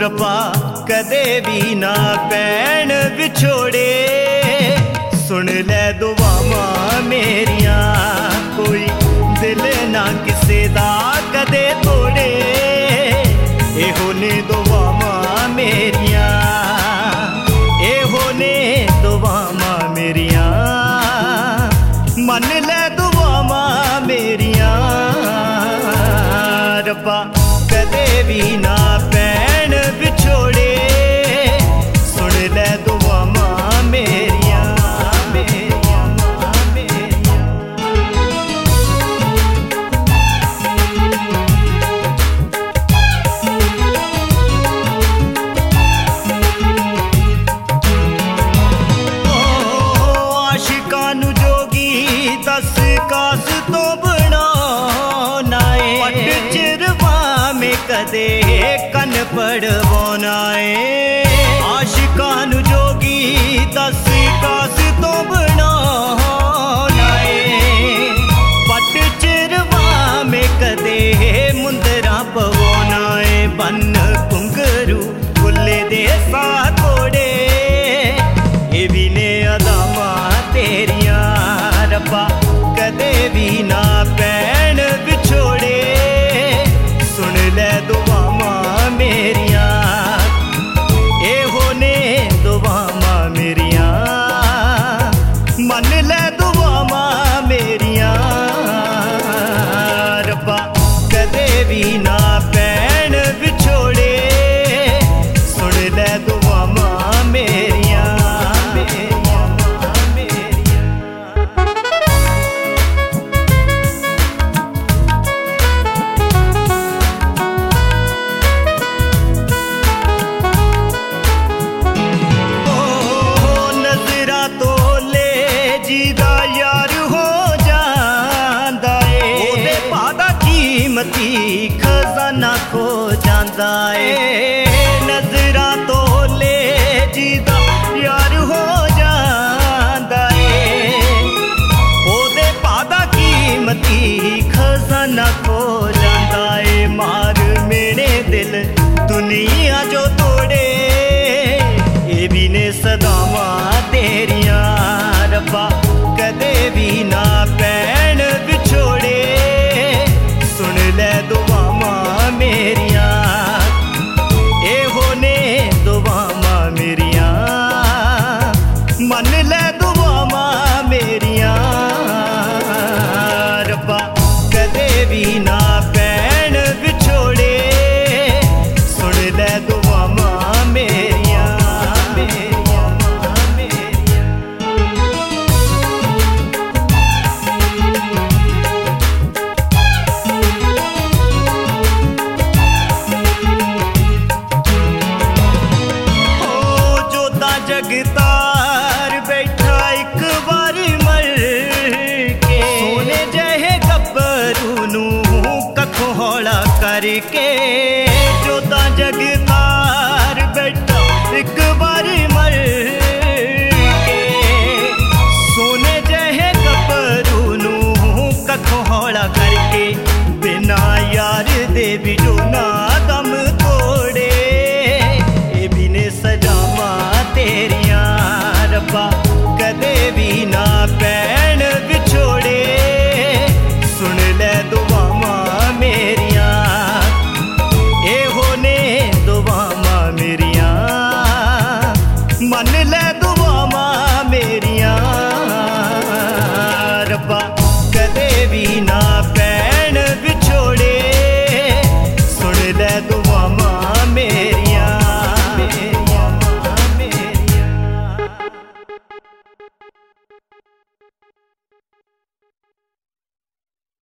रब्बा कदे भी ना पैण विछोड़े। सुन ले दुआवां मेरियां, कोई दिल ना किसे दा कदे तोड़े। एहो ने दुआवां मेरियां, एहो ने दुआवां मेरियां, मन ले दुआवां मेरियां। रब्बा कदे भी ना पैण विछोड़े। सुन ले दुआवां मेरियां, मेरियां, मेरियां। आशिकां नू जोगी दस कास तो बनाना है। पट चिरवा में कदे कन पड़वाना है। आशिकां नू जोगी दस कास तो बनाना है। पट चिरवा में कदे मुंदरा पवाना है। बन घुंघरू फुल्ले दे सा तोड़े। ये भी ने अदावां तेरियां रब्बा कदे भी ना पैण विछोड़े। सुन ले दुआवां मेरियां, एहो ने दुआवां मेरियां, मन ले दुआवां मेरियां। रब्बा कदे भी ना पैण विछोड़े। सुन ले दुआवां मेरियां, मेरियां, मेरियां। नजरा तो ले जीदा यार हो जांदा है। ओदे पादा कीमती खजाना खो जांदा है। नजरा तो ले जीदा यार हो जांदा है। ओदे पादा कीमती खजाना खो जांदा है। मार मेरे दिल दुनिया जो तोड़े। ये भी ने सदावां तेरियां रब्बा कदे भी ना पैण विछोड़े। सुन ले दुआवां मेरियां, एहो ने दुआवां मेरियां, मन ले दुआवां मेरियां। रब्बा कदे भी ना पैण विछोड़े। सुन ले दुआवां मेरियां, मेरियां, मेरियां। ओ जोधा जगतार बैठा एक बार मर के। सोने जहे गब्बरू नू कखों हौला करके।